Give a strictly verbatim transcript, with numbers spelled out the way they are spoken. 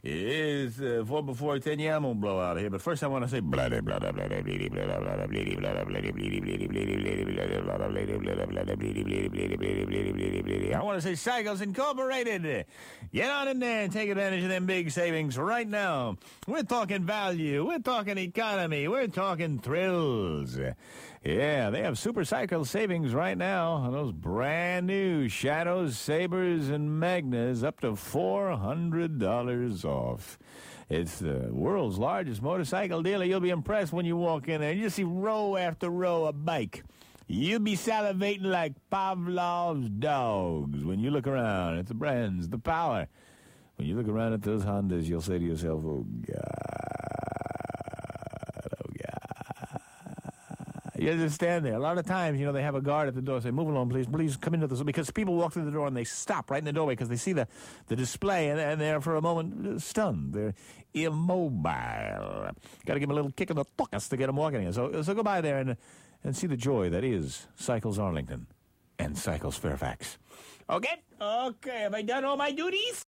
It's uh, four before ten. Yeah, I'm gonna blow out of here. But first, I want to say blah blah blah blah blah blah blah blah blah blah blah blah blah. I want to say Cycles Incorporated. Get on in there and take advantage of them big savings right now. We're talking value. We're talking economy. We're talking thrills. Yeah, they have super cycle savings right now on those brand new Shadows, Sabres, and Magnas up to four hundred dollars off. It's the world's largest motorcycle dealer. You'll be impressed when you walk in there. You just see row after row of bike. You'll be salivating like Pavlov's dogs when you look around at the brands, the power. When you look around at those Hondas, you'll say to yourself, oh, God, oh, God. You just stand there. A lot of times, you know, they have a guard at the door say, move along, please, please come into the... Because people walk through the door and they stop right in the doorway because they see the, the display and, and they're for a moment stunned. They're immobile. Got to give them a little kick in the tuckus to get them walking in. So, so go by there and, and see the joy that is Cycles Arlington and Cycles Fairfax. Okay? Okay, have I done all my duties?